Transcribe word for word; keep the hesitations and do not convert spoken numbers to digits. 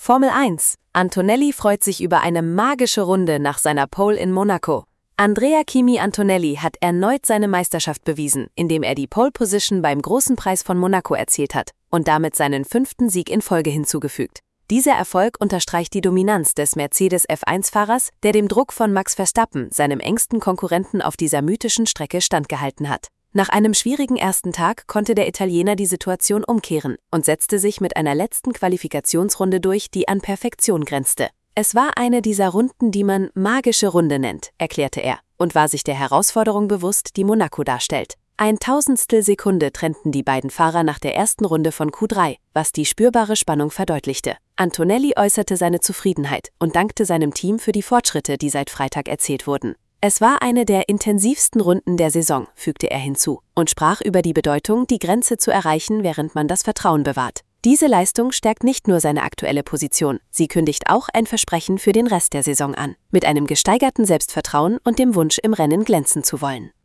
Formel eins. Antonelli freut sich über eine magische Runde nach seiner Pole in Monaco. Andrea Kimi Antonelli hat erneut seine Meisterschaft bewiesen, indem er die Pole Position beim Großen Preis von Monaco erzielt hat und damit seinen fünften Sieg in Folge hinzugefügt. Dieser Erfolg unterstreicht die Dominanz des Mercedes F eins Fahrers, der dem Druck von Max Verstappen, seinem engsten Konkurrenten auf dieser mythischen Strecke, standgehalten hat. Nach einem schwierigen ersten Tag konnte der Italiener die Situation umkehren und setzte sich mit einer letzten Qualifikationsrunde durch, die an Perfektion grenzte. Es war eine dieser Runden, die man magische Runde nennt, erklärte er, und war sich der Herausforderung bewusst, die Monaco darstellt. Ein Tausendstel Sekunde trennten die beiden Fahrer nach der ersten Runde von Q drei, was die spürbare Spannung verdeutlichte. Antonelli äußerte seine Zufriedenheit und dankte seinem Team für die Fortschritte, die seit Freitag erzielt wurden. Es war eine der intensivsten Runden der Saison, fügte er hinzu, und sprach über die Bedeutung, die Grenze zu erreichen, während man das Vertrauen bewahrt. Diese Leistung stärkt nicht nur seine aktuelle Position, sie kündigt auch ein Versprechen für den Rest der Saison an, mit einem gesteigerten Selbstvertrauen und dem Wunsch, im Rennen glänzen zu wollen.